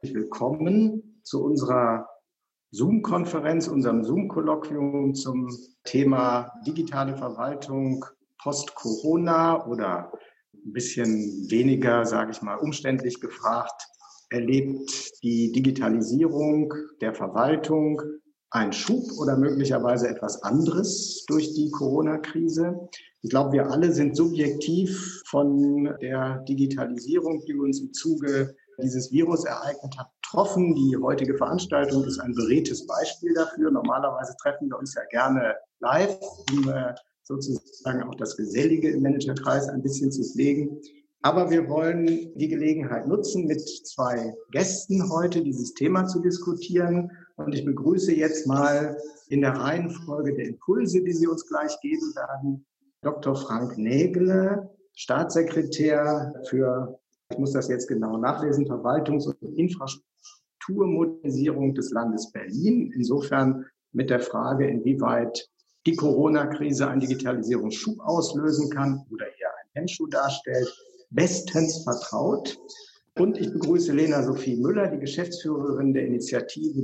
willkommen zu unserer Zoom-Konferenz, unserem Zoom-Kolloquium zum Thema digitale Verwaltung post-Corona oder ein bisschen weniger, sage ich mal, umständlich gefragt, erlebt die Digitalisierung der Verwaltung einen Schub oder möglicherweise etwas anderes durch die Corona-Krise? Ich glaube, wir alle sind subjektiv von der Digitalisierung, die uns im Zuge dieses Virus ereignet hat, betroffen. Die heutige Veranstaltung ist ein beredtes Beispiel dafür. Normalerweise treffen wir uns ja gerne live, um sozusagen auch das Gesellige im Managerkreis ein bisschen zu pflegen. Aber wir wollen die Gelegenheit nutzen, mit zwei Gästen heute dieses Thema zu diskutieren. Und ich begrüße jetzt mal in der Reihenfolge der Impulse, die Sie uns gleich geben werden, Dr. Frank Nägele, Staatssekretär für, ich muss das jetzt genau nachlesen, Verwaltungs- und Infrastrukturmodernisierung des Landes Berlin. Insofern mit der Frage, inwieweit die Corona-Krise einen Digitalisierungsschub auslösen kann oder eher einen Hemmschuh darstellt, bestens vertraut. Und ich begrüße Lena Sophie Müller, die Geschäftsführerin der Initiative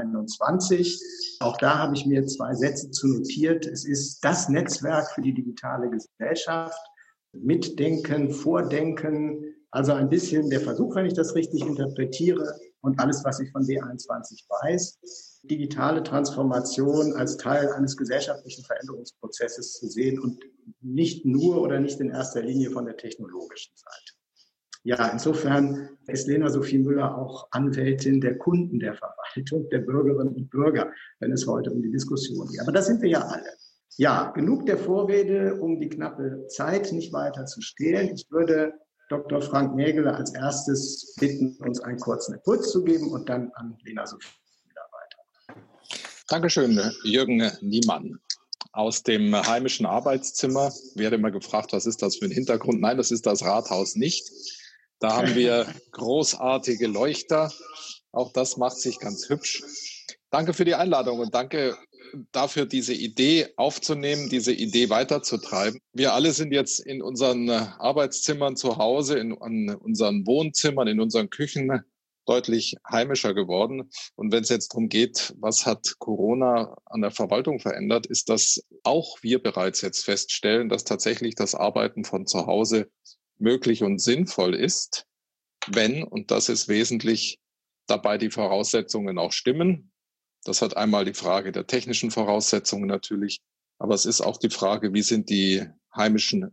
D21. Auch da habe ich mir zwei Sätze zu notiert. Es ist das Netzwerk für die digitale Gesellschaft. Mitdenken, Vordenken, also ein bisschen der Versuch, wenn ich das richtig interpretiere und alles, was ich von D21 weiß, digitale Transformation als Teil eines gesellschaftlichen Veränderungsprozesses zu sehen und nicht nur oder nicht in erster Linie von der technologischen Seite. Ja, insofern ist Lena Sophie Müller auch Anwältin der Kunden der Verwaltung, der Bürgerinnen und Bürger, wenn es heute um die Diskussion geht. Aber das sind wir ja alle. Ja, genug der Vorrede, um die knappe Zeit nicht weiter zu stehlen. Ich würde Dr. Frank Nägele als erstes bitten, uns einen kurzen Impuls zu geben und dann an Lena Sophie wieder weiter. Dankeschön, Jürgen Niemann. Aus dem heimischen Arbeitszimmer werde immer gefragt, was ist das für ein Hintergrund? Nein, das ist das Rathaus nicht. Da haben wir großartige Leuchter. Auch das macht sich ganz hübsch. Danke für die Einladung und danke dafür, diese Idee aufzunehmen, diese Idee weiterzutreiben. Wir alle sind jetzt in unseren Arbeitszimmern zu Hause, in unseren Wohnzimmern, in unseren Küchen deutlich heimischer geworden. Und wenn es jetzt darum geht, was hat Corona an der Verwaltung verändert, ist, dass auch wir bereits jetzt feststellen, dass tatsächlich das Arbeiten von zu Hause möglich und sinnvoll ist, wenn, und das ist wesentlich, dabei die Voraussetzungen auch stimmen. Das hat einmal die Frage der technischen Voraussetzungen natürlich, aber es ist auch die Frage, wie ist die heimische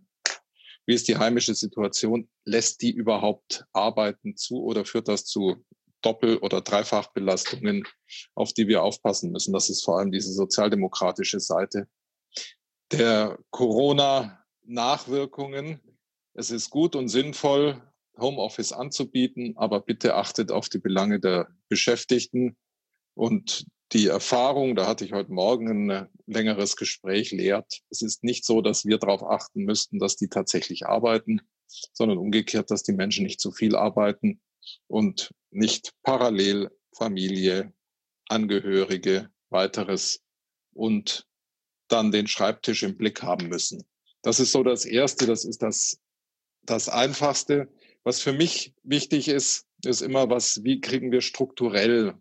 Situation? Lässt die überhaupt arbeiten zu oder führt das zu Doppel- oder Dreifachbelastungen, auf die wir aufpassen müssen? Das ist vor allem diese sozialdemokratische Seite der Corona-Nachwirkungen. Es ist gut und sinnvoll, Homeoffice anzubieten, aber bitte achtet auf die Belange der Beschäftigten. Und die Erfahrung, da hatte ich heute Morgen ein längeres Gespräch, lehrt, es ist nicht so, dass wir darauf achten müssten, dass die tatsächlich arbeiten, sondern umgekehrt, dass die Menschen nicht zu viel arbeiten und nicht parallel Familie, Angehörige, weiteres und dann den Schreibtisch im Blick haben müssen. Das ist so das Erste, das ist das Einfachste. Was für mich wichtig ist, ist immer wie kriegen wir strukturell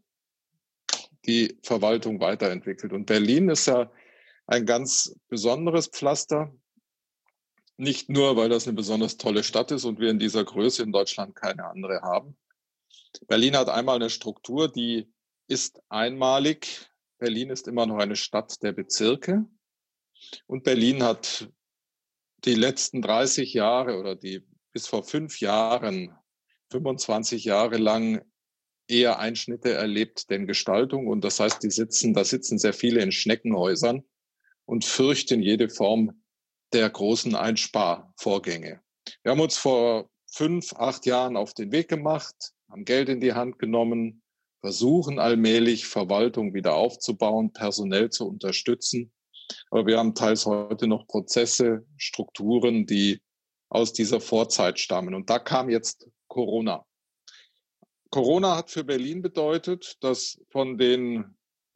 die Verwaltung weiterentwickelt. Und Berlin ist ja ein ganz besonderes Pflaster. Nicht nur, weil das eine besonders tolle Stadt ist und wir in dieser Größe in Deutschland keine andere haben. Berlin hat einmal eine Struktur, die ist einmalig. Berlin ist immer noch eine Stadt der Bezirke. Und Berlin hat die letzten 30 Jahre oder bis vor 5 Jahren, 25 Jahre lang eher Einschnitte erlebt denn Gestaltung. Und das heißt, da sitzen sehr viele in Schneckenhäusern und fürchten jede Form der großen Einsparvorgänge. Wir haben uns vor 5, 8 Jahren auf den Weg gemacht, haben Geld in die Hand genommen, versuchen allmählich Verwaltung wieder aufzubauen, personell zu unterstützen. Aber wir haben teils heute noch Prozesse, Strukturen, die aus dieser Vorzeit stammen. Und da kam jetzt Corona. Corona hat für Berlin bedeutet, dass von den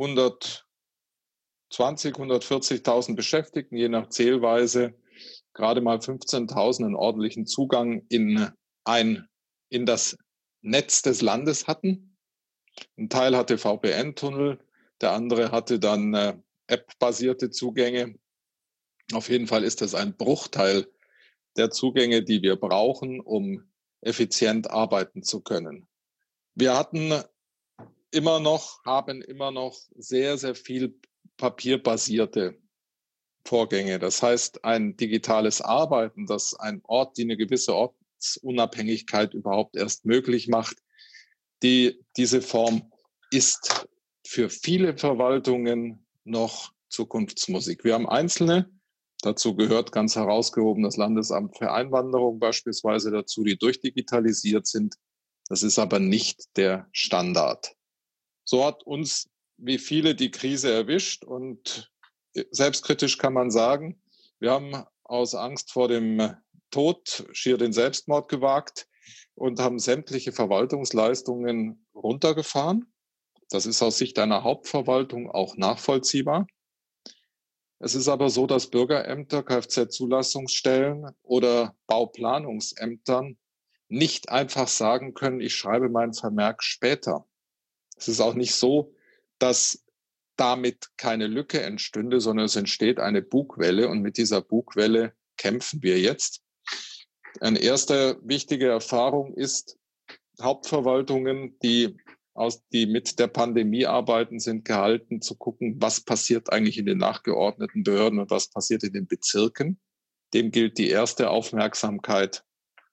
140.000 Beschäftigten, je nach Zählweise, gerade mal 15.000 einen ordentlichen Zugang in das Netz des Landes hatten. Ein Teil hatte VPN-Tunnel, der andere hatte dann App-basierte Zugänge. Auf jeden Fall ist das ein Bruchteil der Zugänge, die wir brauchen, um effizient arbeiten zu können. Wir haben immer noch sehr, sehr viel papierbasierte Vorgänge. Das heißt, ein digitales Arbeiten, das ein Ort, die eine gewisse Ortsunabhängigkeit überhaupt erst möglich macht, diese Form ist für viele Verwaltungen noch Zukunftsmusik. Wir haben einzelne, dazu gehört ganz herausgehoben das Landesamt für Einwanderung beispielsweise dazu, die durchdigitalisiert sind. Das ist aber nicht der Standard. So hat uns wie viele die Krise erwischt und selbstkritisch kann man sagen, wir haben aus Angst vor dem Tod schier den Selbstmord gewagt und haben sämtliche Verwaltungsleistungen runtergefahren. Das ist aus Sicht einer Hauptverwaltung auch nachvollziehbar. Es ist aber so, dass Bürgerämter, Kfz-Zulassungsstellen oder Bauplanungsämtern nicht einfach sagen können, ich schreibe meinen Vermerk später. Es ist auch nicht so, dass damit keine Lücke entstünde, sondern es entsteht eine Bugwelle und mit dieser Bugwelle kämpfen wir jetzt. Eine erste wichtige Erfahrung ist, Hauptverwaltungen, die mit der Pandemie arbeiten, sind gehalten zu gucken, was passiert eigentlich in den nachgeordneten Behörden und was passiert in den Bezirken. Dem gilt die erste Aufmerksamkeit.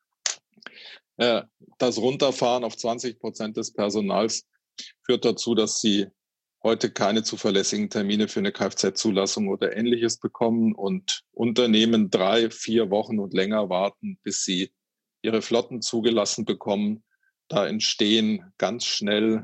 Das Runterfahren auf 20% des Personals führt dazu, dass sie heute keine zuverlässigen Termine für eine Kfz-Zulassung oder Ähnliches bekommen und Unternehmen 3-4 Wochen und länger warten, bis sie ihre Flotten zugelassen bekommen. Da entstehen ganz schnell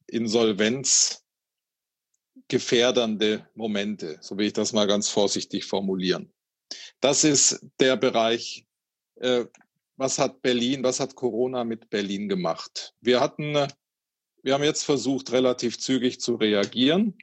insolvenzgefährdernde Momente, so will ich das mal ganz vorsichtig formulieren. Das ist der Bereich, was hat Corona mit Berlin gemacht? Wir haben jetzt versucht, relativ zügig zu reagieren.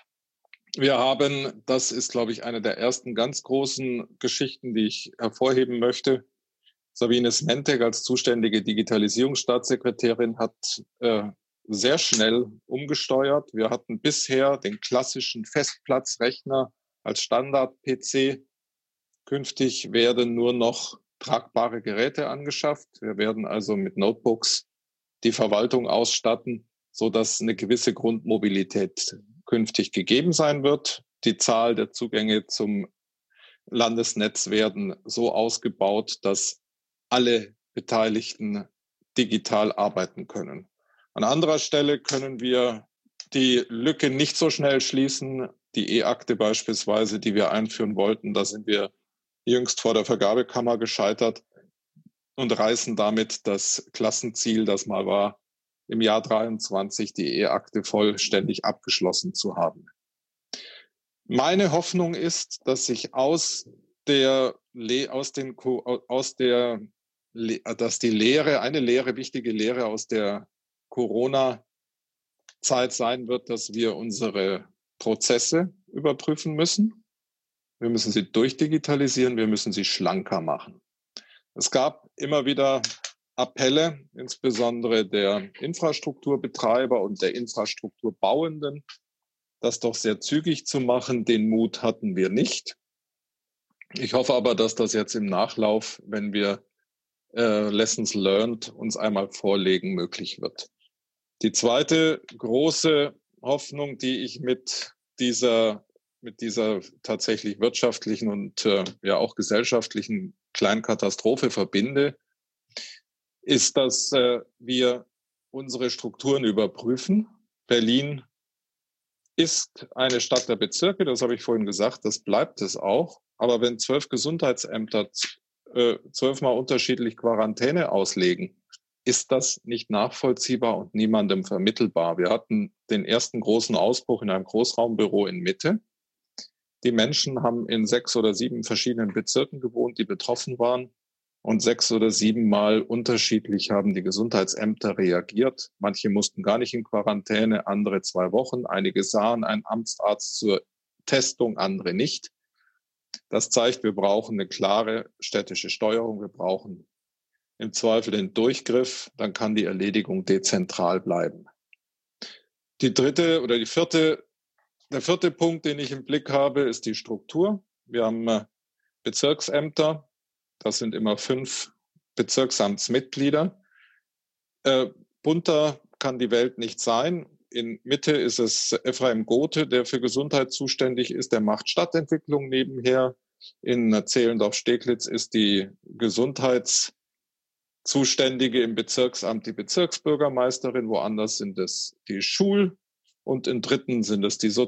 Das ist, glaube ich, eine der ersten ganz großen Geschichten, die ich hervorheben möchte. Sabine Smentek als zuständige Digitalisierungsstaatssekretärin hat sehr schnell umgesteuert. Wir hatten bisher den klassischen Festplatzrechner als Standard-PC. Künftig werden nur noch tragbare Geräte angeschafft. Wir werden also mit Notebooks die Verwaltung ausstatten, so dass eine gewisse Grundmobilität künftig gegeben sein wird. Die Zahl der Zugänge zum Landesnetz werden so ausgebaut, dass alle Beteiligten digital arbeiten können. An anderer Stelle können wir die Lücke nicht so schnell schließen. Die E-Akte beispielsweise, die wir einführen wollten, da sind wir jüngst vor der Vergabekammer gescheitert und reißen damit das Klassenziel, das mal war, im Jahr 2023 die E-Akte vollständig abgeschlossen zu haben. Meine Hoffnung ist, dass sich dass eine wichtige Lehre aus der Corona-Zeit sein wird, dass wir unsere Prozesse überprüfen müssen. Wir müssen sie durchdigitalisieren, wir müssen sie schlanker machen. Es gab immer wieder Appelle, insbesondere der Infrastrukturbetreiber und der Infrastrukturbauenden, das doch sehr zügig zu machen. Den Mut hatten wir nicht. Ich hoffe aber, dass das jetzt im Nachlauf, wenn wir Lessons learned uns einmal vorlegen, möglich wird. Die zweite große Hoffnung, die ich mit dieser tatsächlich wirtschaftlichen und auch gesellschaftlichen kleinen Katastrophe verbinde, ist, dass wir unsere Strukturen überprüfen. Berlin ist eine Stadt der Bezirke, das habe ich vorhin gesagt, das bleibt es auch. Aber wenn 12 Gesundheitsämter 12-mal unterschiedlich Quarantäne auslegen, ist das nicht nachvollziehbar und niemandem vermittelbar. Wir hatten den ersten großen Ausbruch in einem Großraumbüro in Mitte. Die Menschen haben in 6 oder 7 verschiedenen Bezirken gewohnt, die betroffen waren. Und 6 oder 7 Mal unterschiedlich haben die Gesundheitsämter reagiert. Manche mussten gar nicht in Quarantäne, andere 2 Wochen. Einige sahen einen Amtsarzt zur Testung, andere nicht. Das zeigt, wir brauchen eine klare städtische Steuerung. Wir brauchen im Zweifel den Durchgriff. Dann kann die Erledigung dezentral bleiben. Der vierte Punkt, den ich im Blick habe, ist die Struktur. Wir haben Bezirksämter, das sind immer 5 Bezirksamtsmitglieder. Bunter kann die Welt nicht sein. In Mitte ist es Ephraim Gothe, der für Gesundheit zuständig ist, der macht Stadtentwicklung nebenher. In Zehlendorf-Steglitz ist die Gesundheitszuständige im Bezirksamt die Bezirksbürgermeisterin, woanders sind es die und in Dritten sind es die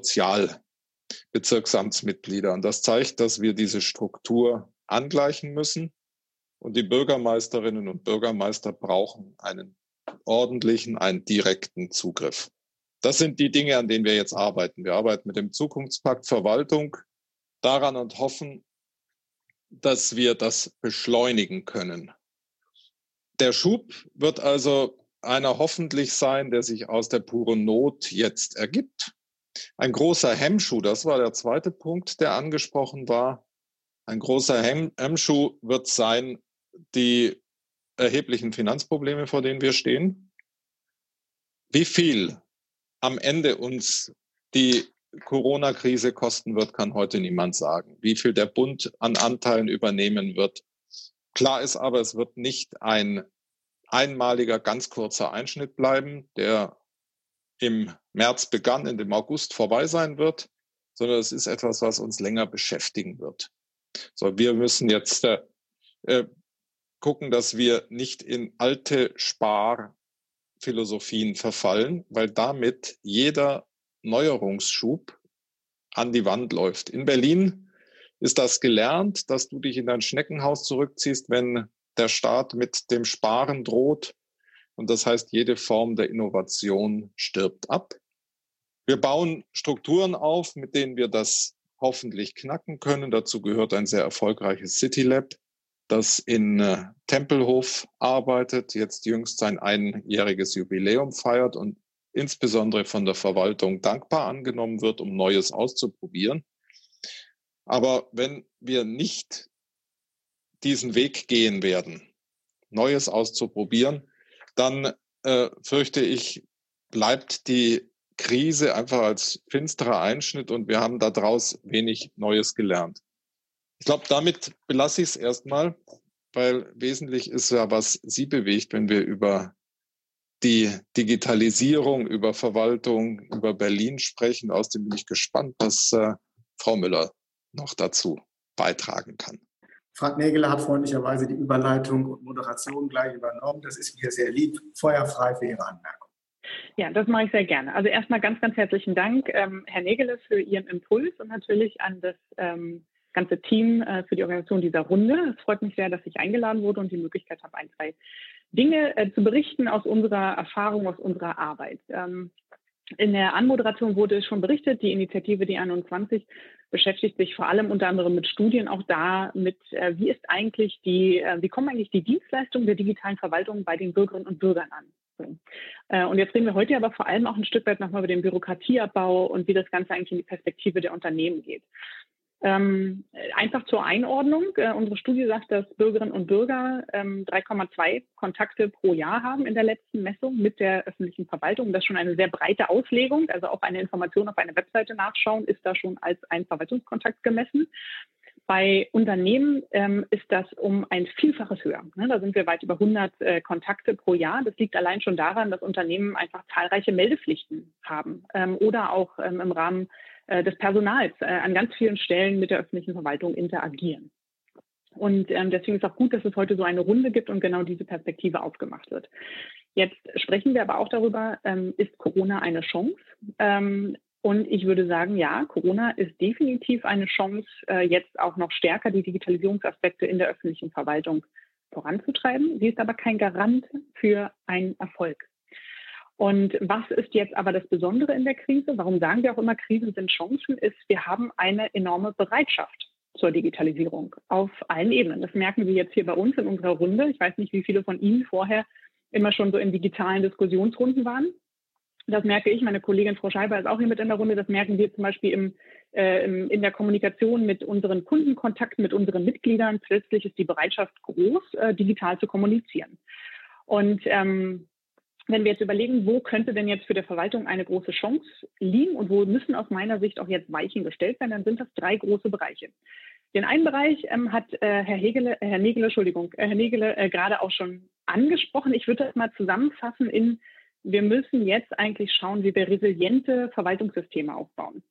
Sozialbezirksamtsmitglieder. Und das zeigt, dass wir diese Struktur angleichen müssen. Und die Bürgermeisterinnen und Bürgermeister brauchen einen ordentlichen, einen direkten Zugriff. Das sind die Dinge, an denen wir jetzt arbeiten. Wir arbeiten mit dem Zukunftspakt Verwaltung daran und hoffen, dass wir das beschleunigen können. Der Schub wird also einer hoffentlich sein, der sich aus der puren Not jetzt ergibt. Ein großer Hemmschuh, das war der zweite Punkt, der angesprochen war. Ein großer Hemmschuh wird sein, die erheblichen Finanzprobleme, vor denen wir stehen. Wie viel am Ende uns die Corona-Krise kosten wird, kann heute niemand sagen. Wie viel der Bund an Anteilen übernehmen wird. Klar ist aber, es wird nicht ein einmaliger, ganz kurzer Einschnitt bleiben, der im März begann, in dem August vorbei sein wird, sondern es ist etwas, was uns länger beschäftigen wird. So, wir müssen jetzt gucken, dass wir nicht in alte Sparphilosophien verfallen, weil damit jeder Neuerungsschub an die Wand läuft. In Berlin ist das gelernt, dass du dich in dein Schneckenhaus zurückziehst, wenn der Staat mit dem Sparen droht. Und das heißt, jede Form der Innovation stirbt ab. Wir bauen Strukturen auf, mit denen wir das hoffentlich knacken können. Dazu gehört ein sehr erfolgreiches CityLab, das in Tempelhof arbeitet, jetzt jüngst sein einjähriges Jubiläum feiert und insbesondere von der Verwaltung dankbar angenommen wird, um Neues auszuprobieren. Aber wenn wir nicht diesen Weg gehen werden, Neues auszuprobieren, dann fürchte ich, bleibt die Krise einfach als finsterer Einschnitt und wir haben daraus wenig Neues gelernt. Ich glaube, damit belasse ich es erstmal, weil wesentlich ist ja, was Sie bewegt, wenn wir über die Digitalisierung, über Verwaltung, über Berlin sprechen. Außerdem bin ich gespannt, was Frau Müller noch dazu beitragen kann. Frank Nägele hat freundlicherweise die Überleitung und Moderation gleich übernommen. Das ist mir sehr lieb. Feuerfrei für Ihre Anmerkung. Ja, das mache ich sehr gerne. Also erstmal ganz, ganz herzlichen Dank, Herr Nägele, für Ihren Impuls und natürlich an das ganze Team für die Organisation dieser Runde. Es freut mich sehr, dass ich eingeladen wurde und die Möglichkeit habe, 1, 2 Dinge zu berichten aus unserer Erfahrung, aus unserer Arbeit. In der Anmoderation wurde schon berichtet, die Initiative D21 beschäftigt sich vor allem unter anderem mit Studien, auch da mit, wie kommen eigentlich die Dienstleistungen der digitalen Verwaltung bei den Bürgerinnen und Bürgern an. Und jetzt reden wir heute aber vor allem auch ein Stück weit nochmal über den Bürokratieabbau und wie das Ganze eigentlich in die Perspektive der Unternehmen geht. Einfach zur Einordnung. Unsere Studie sagt, dass Bürgerinnen und Bürger 3,2 Kontakte pro Jahr haben in der letzten Messung mit der öffentlichen Verwaltung. Das ist schon eine sehr breite Auslegung. Also auch eine Information auf einer Webseite nachschauen, ist da schon als ein Verwaltungskontakt gemessen. Bei Unternehmen ist das um ein Vielfaches höher. Da sind wir weit über 100 Kontakte pro Jahr. Das liegt allein schon daran, dass Unternehmen einfach zahlreiche Meldepflichten haben oder auch im Rahmen des Personals an ganz vielen Stellen mit der öffentlichen Verwaltung interagieren. Und deswegen ist auch gut, dass es heute so eine Runde gibt und genau diese Perspektive aufgemacht wird. Jetzt sprechen wir aber auch darüber, ist Corona eine Chance? Und ich würde sagen, ja, Corona ist definitiv eine Chance, jetzt auch noch stärker die Digitalisierungsaspekte in der öffentlichen Verwaltung voranzutreiben. Sie ist aber kein Garant für einen Erfolg. Und was ist jetzt aber das Besondere in der Krise? Warum sagen wir auch immer, Krisen sind Chancen? Ist, wir haben eine enorme Bereitschaft zur Digitalisierung auf allen Ebenen. Das merken wir jetzt hier bei uns in unserer Runde. Ich weiß nicht, wie viele von Ihnen vorher immer schon so in digitalen Diskussionsrunden waren. Das merke ich, meine Kollegin Frau Scheiber ist auch hier mit in der Runde. Das merken wir zum Beispiel in der Kommunikation mit unseren Kundenkontakten, mit unseren Mitgliedern. Plötzlich ist die Bereitschaft groß, digital zu kommunizieren. Und wenn wir jetzt überlegen, wo könnte denn jetzt für die Verwaltung eine große Chance liegen und wo müssen aus meiner Sicht auch jetzt Weichen gestellt werden, dann sind das 3 große Bereiche. Den einen Bereich hat Herr Nagele gerade auch schon angesprochen. Ich würde das mal zusammenfassen in, wir müssen jetzt eigentlich schauen, wie wir resiliente Verwaltungssysteme aufbauen.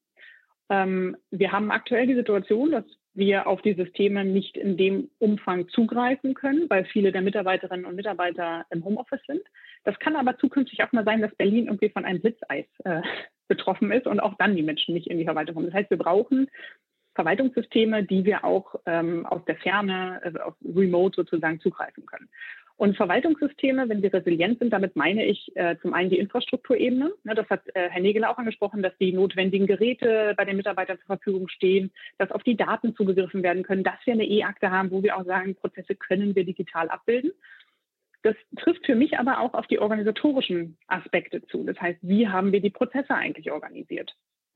Wir haben aktuell die Situation, dass wir auf die Systeme nicht in dem Umfang zugreifen können, weil viele der Mitarbeiterinnen und Mitarbeiter im Homeoffice sind. Das kann aber zukünftig auch mal sein, dass Berlin irgendwie von einem Blitzeis betroffen ist und auch dann die Menschen nicht in die Verwaltung kommen. Das heißt, wir brauchen Verwaltungssysteme, die wir auch aus der Ferne, aus Remote sozusagen zugreifen können. Und Verwaltungssysteme, wenn sie resilient sind, damit meine ich zum einen die Infrastrukturebene. Ne, das hat Herr Nagele auch angesprochen, dass die notwendigen Geräte bei den Mitarbeitern zur Verfügung stehen, dass auf die Daten zugegriffen werden können, dass wir eine E-Akte haben, wo wir auch sagen, Prozesse können wir digital abbilden. Das trifft für mich aber auch auf die organisatorischen Aspekte zu. Das heißt, wie haben wir die Prozesse eigentlich organisiert?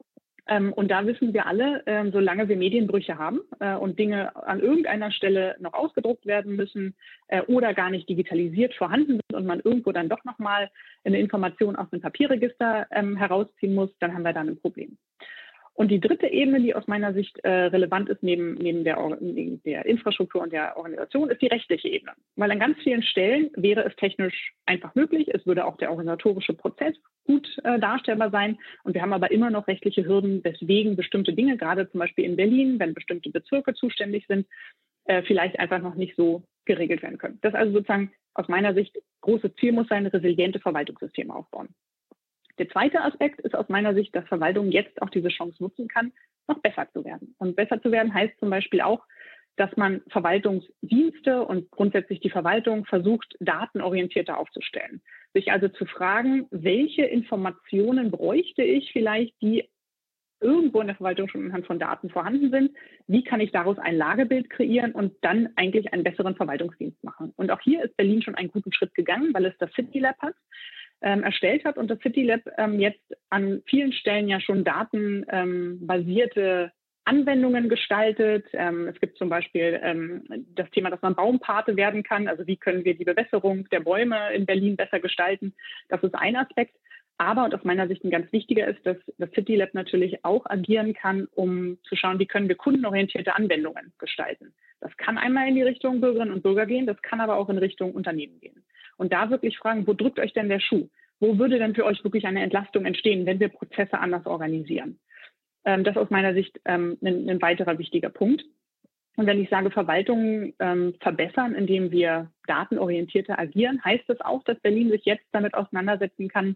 Und da wissen wir alle, solange wir Medienbrüche haben und Dinge an irgendeiner Stelle noch ausgedruckt werden müssen oder gar nicht digitalisiert vorhanden sind und man irgendwo dann doch nochmal eine Information aus dem Papierregister herausziehen muss, dann haben wir da ein Problem. Und die dritte Ebene, die aus meiner Sicht relevant ist, neben der Infrastruktur und der Organisation, ist die rechtliche Ebene. Weil an ganz vielen Stellen wäre es technisch einfach möglich. Es würde auch der organisatorische Prozess gut darstellbar sein. Und wir haben aber immer noch rechtliche Hürden, weswegen bestimmte Dinge, gerade zum Beispiel in Berlin, wenn bestimmte Bezirke zuständig sind, vielleicht einfach noch nicht so geregelt werden können. Das also sozusagen aus meiner Sicht großes Ziel muss sein, resiliente Verwaltungssysteme aufbauen. Der zweite Aspekt ist aus meiner Sicht, dass Verwaltung jetzt auch diese Chance nutzen kann, noch besser zu werden. Und besser zu werden heißt zum Beispiel auch, dass man Verwaltungsdienste und grundsätzlich die Verwaltung versucht, datenorientierter aufzustellen. Sich also zu fragen, welche Informationen bräuchte ich vielleicht, die irgendwo in der Verwaltung schon anhand von Daten vorhanden sind. Wie kann ich daraus ein Lagebild kreieren und dann eigentlich einen besseren Verwaltungsdienst machen? Und auch hier ist Berlin schon einen guten Schritt gegangen, weil es das City Lab hat. Erstellt hat und das City Lab jetzt an vielen Stellen ja schon datenbasierte Anwendungen gestaltet. Es gibt zum Beispiel das Thema, dass man Baumpate werden kann. Also wie können wir die Bewässerung der Bäume in Berlin besser gestalten? Das ist ein Aspekt. Aber, und aus meiner Sicht ein ganz wichtiger ist, dass das City Lab natürlich auch agieren kann, um zu schauen, wie können wir kundenorientierte Anwendungen gestalten. Das kann einmal in die Richtung Bürgerinnen und Bürger gehen, das kann aber auch in Richtung Unternehmen gehen. Und da wirklich fragen, wo drückt euch denn der Schuh? Wo würde denn für euch wirklich eine Entlastung entstehen, wenn wir Prozesse anders organisieren? Das ist aus meiner Sicht ein weiterer wichtiger Punkt. Und wenn ich sage, Verwaltung verbessern, indem wir datenorientierter agieren, heißt das auch, dass Berlin sich jetzt damit auseinandersetzen kann,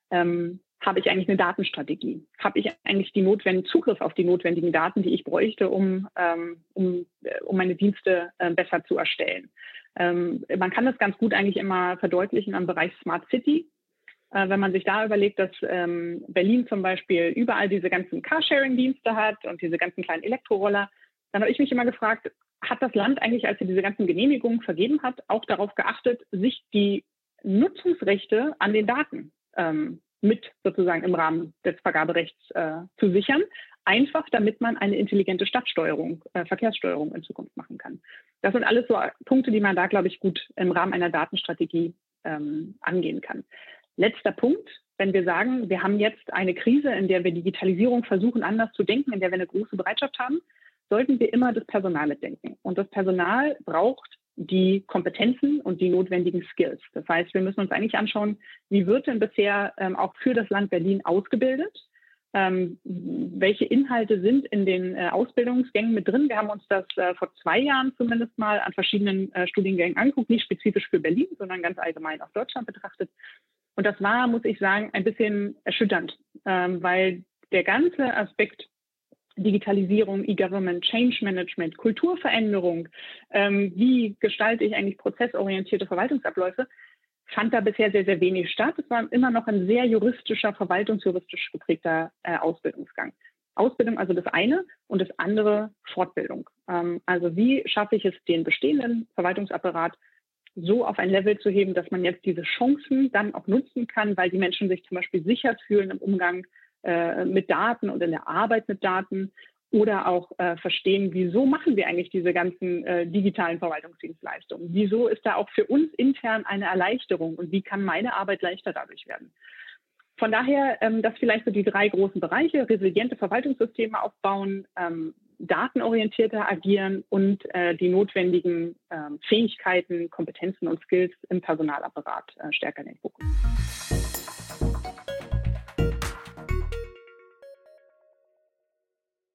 habe ich eigentlich eine Datenstrategie? Habe ich eigentlich den notwendigen Zugriff auf die notwendigen Daten, die ich bräuchte, um meine Dienste besser zu erstellen? Man kann das ganz gut eigentlich immer verdeutlichen am Bereich Smart City. Wenn man sich da überlegt, dass Berlin zum Beispiel überall diese ganzen Carsharing-Dienste hat und diese ganzen kleinen Elektroroller, dann habe ich mich immer gefragt, hat das Land eigentlich, als sie diese ganzen Genehmigungen vergeben hat, auch darauf geachtet, sich die Nutzungsrechte an den Daten mit sozusagen im Rahmen des Vergaberechts zu sichern, einfach damit man eine intelligente Stadtsteuerung, Verkehrssteuerung in Zukunft machen kann. Das sind alles so Punkte, die man da, glaube ich, gut im Rahmen einer Datenstrategie angehen kann. Letzter Punkt, wenn wir sagen, wir haben jetzt eine Krise, in der wir Digitalisierung versuchen, anders zu denken, in der wir eine große Bereitschaft haben, sollten wir immer das Personal mitdenken. Und das Personal braucht die Kompetenzen und die notwendigen Skills. Das heißt, wir müssen uns eigentlich anschauen, wie wird denn bisher auch für das Land Berlin ausgebildet? Welche Inhalte sind in den Ausbildungsgängen mit drin? Wir haben uns das vor 2 Jahren zumindest mal an verschiedenen Studiengängen angeguckt, nicht spezifisch für Berlin, sondern ganz allgemein auf Deutschland betrachtet. Und das war, muss ich sagen, ein bisschen erschütternd, weil der ganze Aspekt Digitalisierung, E-Government, Change Management, Kulturveränderung, wie gestalte ich eigentlich prozessorientierte Verwaltungsabläufe, fand da bisher sehr, sehr wenig statt. Es war immer noch ein sehr juristischer, verwaltungsjuristisch geprägter Ausbildungsgang. Ausbildung also das eine und das andere Fortbildung. Also wie schaffe ich es, den bestehenden Verwaltungsapparat so auf ein Level zu heben, dass man jetzt diese Chancen dann auch nutzen kann, weil die Menschen sich zum Beispiel sicher fühlen im Umgang mit Daten und in der Arbeit mit Daten oder auch verstehen, wieso machen wir eigentlich diese ganzen digitalen Verwaltungsdienstleistungen? Wieso ist da auch für uns intern eine Erleichterung und wie kann meine Arbeit leichter dadurch werden? Von daher, das vielleicht so die 3 großen Bereiche: resiliente Verwaltungssysteme aufbauen, datenorientierter agieren und die notwendigen Fähigkeiten, Kompetenzen und Skills im Personalapparat stärker in den Fokus.